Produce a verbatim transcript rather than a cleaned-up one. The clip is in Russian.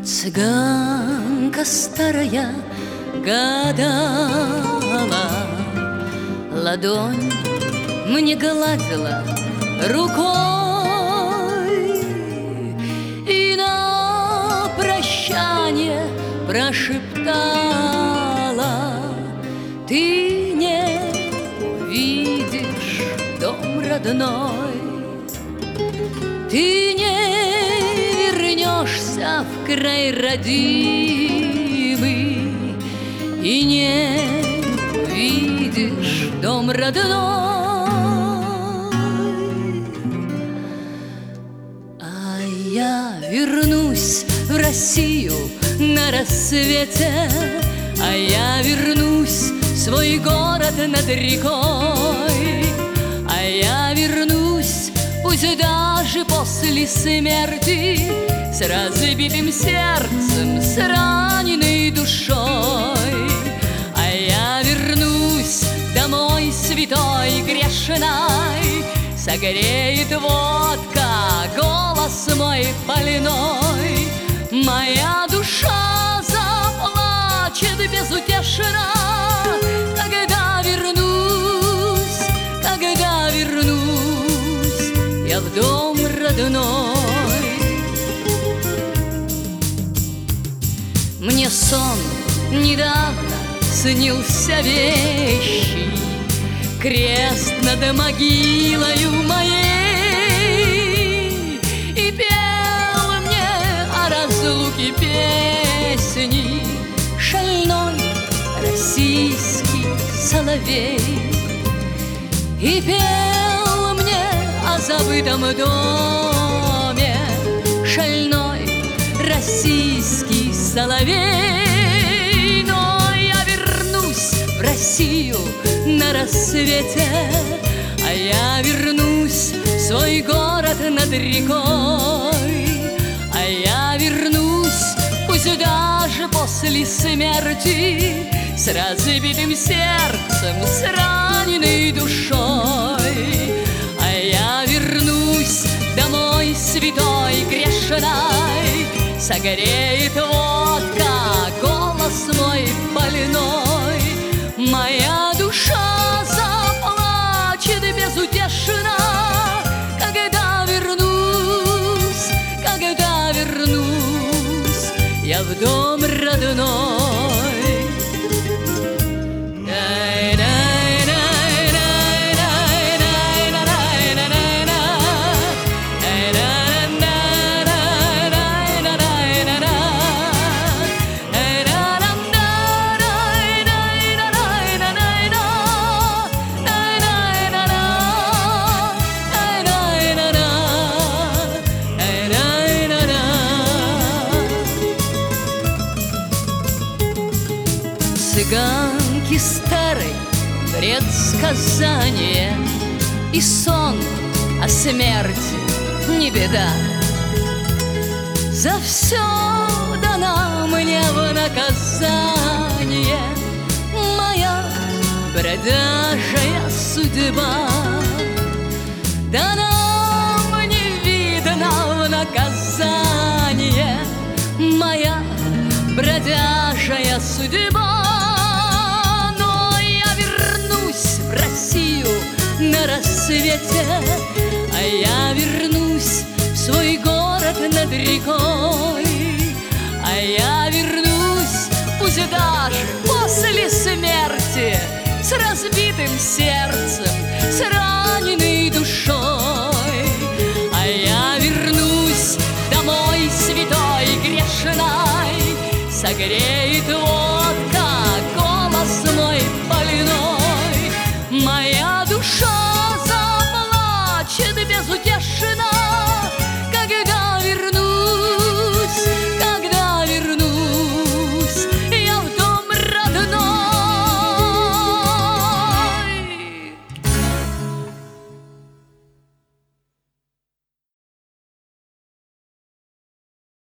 Цыганка старая гадала, ладонь мне гладила рукой и на прощание прошептала: ты не увидишь дом родной, ты не вернешься в край родимый и не увидишь дом родной. А я вернусь в Россию на рассвете, а я вернусь в свой город над рекой, а я вернусь, пусть даже после смерти, с разбитым сердцем, с раненой душой. А я вернусь домой святой грешной, согреет водка голос мой больной. Моя душа заплачет безутешно, когда вернусь, когда вернусь я в дом родной. Мне сон недавно снился вещий, крест над могилою моей, и пел мне о разлуке песни шальной российский соловей, и пел мне о забытом доме шальной российский соловей. Но я вернусь в Россию на рассвете, а я вернусь в свой город над рекой, а я вернусь, пусть даже после смерти, с разбитым сердцем, с раненой душой. А я вернусь домой святой грешной, согреет водка голос мой больной. Моя душа заплачет безутешно, когда вернусь, когда вернусь я в дом родной. Цыганки старой предсказание и сон о смерти не беда. За все дана мне в наказание моя бродяжая судьба. Дана мне видно в наказание моя бродяжая судьба. На рассвете, а я вернусь в свой город над рекой, а я вернусь, пусть даже после смерти, с разбитым сердцем,